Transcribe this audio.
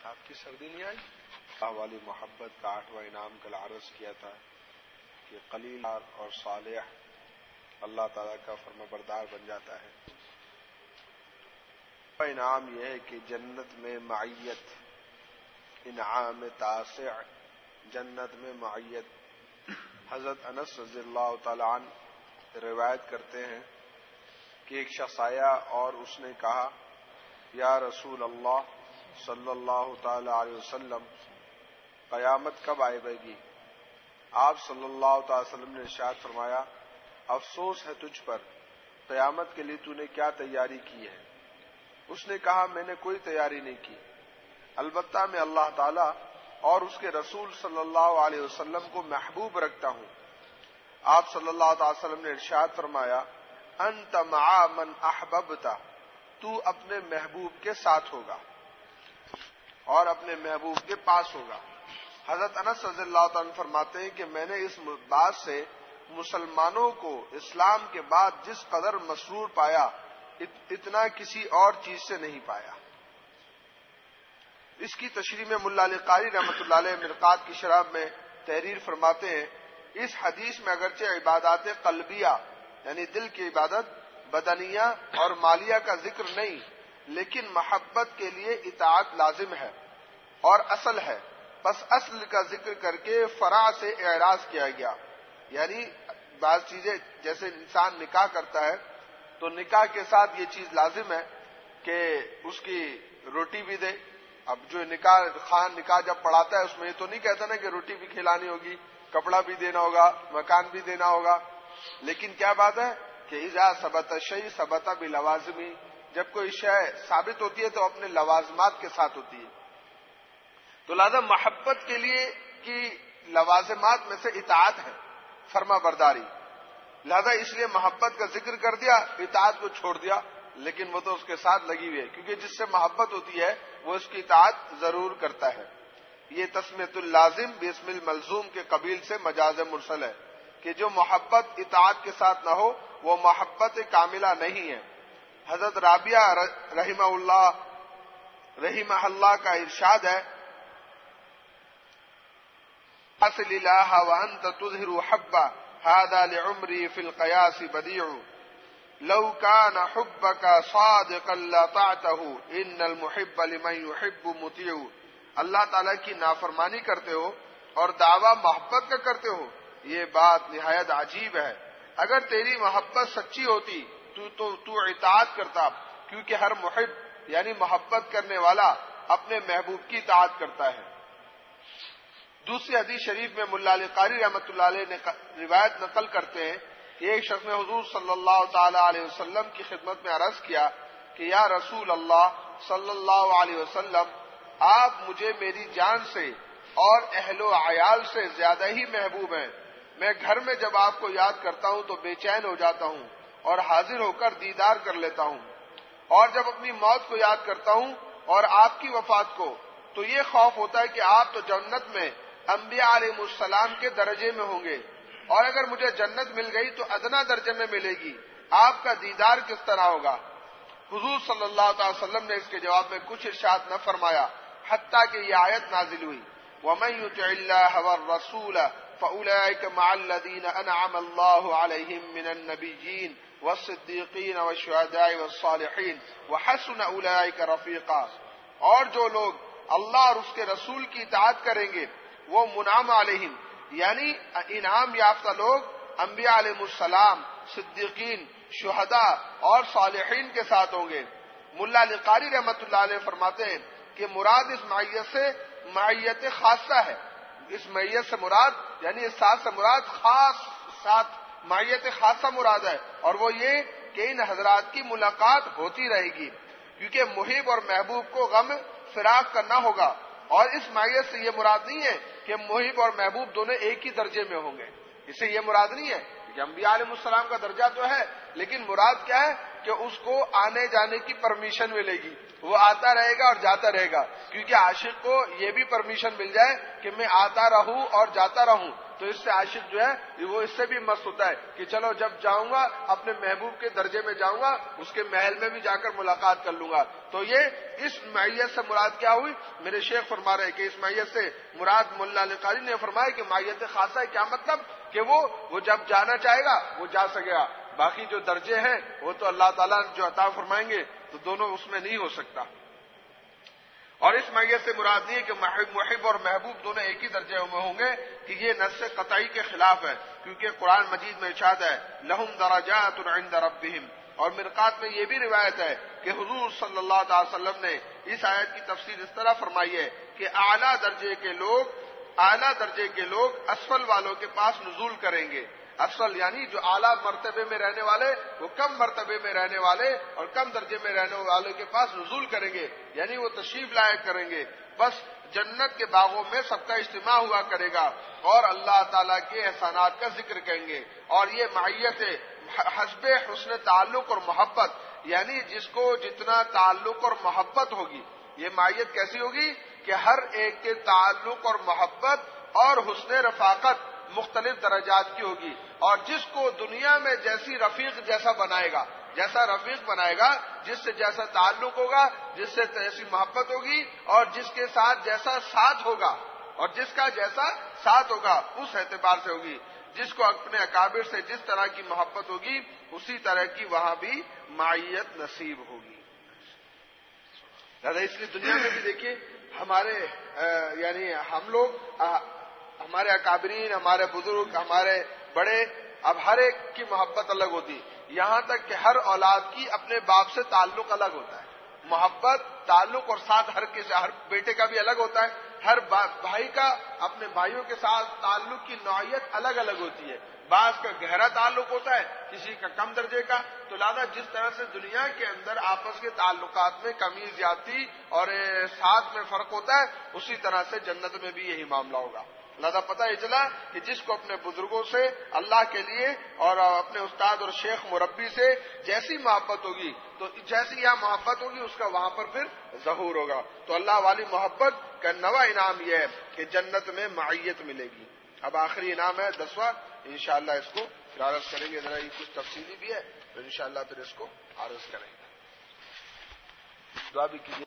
آپ کی سردی نہیں آئی؟ اللہ والی محبت کا 8واں انعام کل عرض کیا تھا کہ قلیل اور صالح اللہ تعالیٰ کا فرمانبردار بن جاتا ہے. انعام یہ ہے کہ جنت میں معیت، انعام تاسع، جنت میں معیت. حضرت انس رضی اللہ تعالی عنہ روایت کرتے ہیں کہ ایک شخص آیا اور اس نے کہا یا رسول اللہ صلی اللہ تعالی علیہ وسلم قیامت کب آئے گی؟ آپ صلی اللہ تعالی وسلم نے ارشاد فرمایا افسوس ہے تجھ پر، قیامت کے لیے تو نے کیا تیاری کی ہے؟ اس نے کہا میں نے کوئی تیاری نہیں کی، البتہ میں اللہ تعالی اور اس کے رسول صلی اللہ علیہ وسلم کو محبوب رکھتا ہوں. آپ صلی اللہ تعالی وسلم نے ارشاد فرمایا انت مع من احببت، تو اپنے محبوب کے ساتھ ہوگا اور اپنے محبوب کے پاس ہوگا. حضرت انس رضی اللہ تعالیٰ فرماتے ہیں کہ میں نے اس بات سے مسلمانوں کو اسلام کے بعد جس قدر مسرور پایا اتنا کسی اور چیز سے نہیں پایا. اس کی تشریح میں ملا علی قاری رحمۃ اللہ علیہ مرقات کی شرح میں تحریر فرماتے ہیں اس حدیث میں اگرچہ عبادات قلبیہ یعنی دل کی عبادت، بدنیہ اور مالیہ کا ذکر نہیں، لیکن محبت کے لیے اطاعت لازم ہے اور اصل ہے. بس اصل کا ذکر کر کے فرع سے اعراض کیا گیا. یعنی بعض چیزیں جیسے انسان نکاح کرتا ہے تو نکاح کے ساتھ یہ چیز لازم ہے کہ اس کی روٹی بھی دے. اب جو نکاح جب پڑھاتا ہے اس میں یہ تو نہیں کہتا نا کہ روٹی بھی کھلانی ہوگی، کپڑا بھی دینا ہوگا، مکان بھی دینا ہوگا. لیکن کیا بات ہے کہ اذا ثبت الشیء ثبت بلوازمہ، جب کوئی شے ثابت ہوتی ہے تو اپنے لوازمات کے ساتھ ہوتی ہے. تو لہذا محبت کے لیے کی لوازمات میں سے اطاعت ہے، فرما برداری. لہذا اس لیے محبت کا ذکر کر دیا، اطاعت کو چھوڑ دیا، لیکن وہ تو اس کے ساتھ لگی ہوئی ہے کیونکہ جس سے محبت ہوتی ہے وہ اس کی اطاعت ضرور کرتا ہے. یہ تسمیۃ اللازم باسم الملزوم کے قبیل سے مجاز مرسل ہے کہ جو محبت اطاعت کے ساتھ نہ ہو وہ محبت کاملہ نہیں ہے. حضرت رابعہ رحمہ اللہ کا ارشاد ہے اصل الہ وانت تظہر حبا هذا لعمری فی القیاس بدیع لو كان حبك صادقا لطعته ان المحب لمن يحب مطیع. اللہ تعالیٰ کی نافرمانی کرتے ہو اور دعویٰ محبت کا کرتے ہو، یہ بات نہایت عجیب ہے. اگر تیری محبت سچی ہوتی تو اطاعت کرتا، کیونکہ ہر محب یعنی محبت کرنے والا اپنے محبوب کی اطاعت کرتا ہے. دوسری حدیث شریف میں ملا علی قاری رحمۃ اللہ علیہ نے روایت نقل کرتے ہیں کہ ایک شخص نے حضور صلی اللہ تعالی علیہ وسلم کی خدمت میں عرض کیا کہ یا رسول اللہ صلی اللہ علیہ وسلم آپ مجھے میری جان سے اور اہل و عیال سے زیادہ ہی محبوب ہیں. میں گھر میں جب آپ کو یاد کرتا ہوں تو بے چین ہو جاتا ہوں اور حاضر ہو کر دیدار کر لیتا ہوں، اور جب اپنی موت کو یاد کرتا ہوں اور آپ کی وفات کو تو یہ خوف ہوتا ہے کہ آپ تو جنت میں انبیاء علیہ السلام کے درجے میں ہوں گے، اور اگر مجھے جنت مل گئی تو ادنا درجے میں ملے گی، آپ کا دیدار کس طرح ہوگا؟ حضور صلی اللہ تعالی وسلم نے اس کے جواب میں کچھ ارشاد نہ فرمایا حتیٰ کہ یہ آیت نازل ہوئی وَمَن يُطِعِ اللَّهَ وَالرَّسُولَ فَأُولَٰئِكَ مَعَ الَّذِينَ أَنْعَمَ اللَّهُ عَلَيْهِم مِّنَ النَّبِيِّينَ وَالصِّدِّيقِينَ وَالشُّهَدَاءِ وَالصَّالِحِينَ وَحَسُنَ أُولَٰئِكَ رَفِيقًا. اور جو لوگ اللہ اور اس کے رسول کی اطاعت کریں گے وہ منعم علیہم یعنی انعام یافتہ لوگ انبیاء علیہ السلام، صدیقین، شہداء اور صالحین کے ساتھ ہوں گے. ملا علی قاری رحمۃ اللہ علیہ فرماتے ہیں کہ مراد اس معیت سے معیت خاصہ ہے. اس معیت سے مراد یعنی اس ساتھ سے مراد خاص ساتھ معیت خاصہ مراد ہے، اور وہ یہ کہ ان حضرات کی ملاقات ہوتی رہے گی کیونکہ محب اور محبوب کو غم فراق کرنا ہوگا. اور اس معیت سے یہ مراد نہیں ہے کہ محب اور محبوب دونوں ایک ہی درجے میں ہوں گے، اس سے یہ مراد نہیں ہے کہ انبیاء علیہ السلام کا درجہ تو ہے لیکن مراد کیا ہے کہ اس کو آنے جانے کی پرمیشن ملے گی، وہ آتا رہے گا اور جاتا رہے گا. کیونکہ عاشق کو یہ بھی پرمیشن مل جائے کہ میں آتا رہوں اور جاتا رہوں تو اس سے عاشق جو ہے وہ اس سے بھی مست ہوتا ہے کہ چلو جب جاؤں گا اپنے محبوب کے درجے میں جاؤں گا، اس کے محل میں بھی جا کر ملاقات کر لوں گا۔ تو یہ اس معیت سے مراد کیا ہوئی؟ میرے شیخ فرما رہے کہ اس معیت سے مراد ملا علی قاری نے فرمایا کہ معیت خاصہ ہے، کیا مطلب کہ وہ جب جانا چاہے گا وہ جا سکے گا، باقی جو درجے ہیں وہ تو اللہ تعالیٰ جو عطا فرمائیں گے تو دونوں اس میں نہیں ہو سکتا۔ اور اس معیت سے مراد نہیں ہے کہ محب اور محبوب دونوں ایک ہی درجے میں ہوں گے، کہ یہ نص قطعی کے خلاف ہے، کیونکہ قرآن مجید میں ارشاد ہے لہم درجات عند ربہم۔ اور مرقات میں یہ بھی روایت ہے کہ حضور صلی اللہ علیہ وسلم نے اس آیت کی تفسیر اس طرح فرمائی ہے کہ اعلیٰ درجے کے لوگ اسفل والوں کے پاس نزول کریں گے۔ اسفل یعنی جو اعلیٰ مرتبے میں رہنے والے وہ کم مرتبے میں رہنے والے اور کم درجے میں رہنے والے کے پاس نزول کریں گے، یعنی وہ تشریف لایا کریں گے۔ بس جنت کے باغوں میں سب کا اجتماع ہوا کرے گا اور اللہ تعالیٰ کے احسانات کا ذکر کریں گے۔ اور یہ معیت حسب حسن تعلق اور محبت، یعنی جس کو جتنا تعلق اور محبت ہوگی، یہ معیت کیسی ہوگی کہ ہر ایک کے تعلق اور محبت اور حسن رفاقت مختلف درجات کی ہوگی، اور جس کو دنیا میں جیسی رفیق جیسا بنائے گا، جس سے جیسا تعلق ہوگا، جس سے جیسی محبت ہوگی، اور جس کے ساتھ جیسا ساتھ ہوگا، اس اعتبار سے ہوگی۔ جس کو اپنے اکابر سے جس طرح کی محبت ہوگی اسی طرح کی وہاں بھی معیت نصیب ہوگی۔ اس لیے دنیا میں بھی دیکھیے ہمارے یعنی ہم لوگ ہمارے اکابرین، ہمارے بزرگ، ہمارے بڑے، اب ہر ایک کی محبت الگ ہوتی، یہاں تک کہ ہر اولاد کی اپنے باپ سے تعلق الگ ہوتا ہے۔ محبت، تعلق اور ساتھ ہر بیٹے کا بھی الگ ہوتا ہے، ہر بھائی کا اپنے بھائیوں کے ساتھ تعلق کی نوعیت الگ الگ ہوتی ہے۔ بعض کا گہرا تعلق ہوتا ہے، کسی کا کم درجے کا۔ تو لہذا جس طرح سے دنیا کے اندر آپس کے تعلقات میں کمی زیادتی اور ساتھ میں فرق ہوتا ہے، اسی طرح سے جنت میں بھی یہی معاملہ ہوگا۔ لہذا پتہ یہ چلا کہ جس کو اپنے بزرگوں سے اللہ کے لیے اور اپنے استاد اور شیخ مربی سے جیسی محبت ہوگی، تو جیسی یہاں محبت ہوگی اس کا وہاں پر پھر ظہور ہوگا۔ تو اللہ والی محبت کا نواں انعام یہ ہے کہ جنت میں معیت ملے گی۔ اب آخری انعام ہے 10واں، انشاءاللہ اس کو پھر عرض کریں گے، ذرا یہ کچھ تفصیلی بھی ہے تو انشاءاللہ پھر اس کو عرض کریں گے۔ دعا بھی کیجیے۔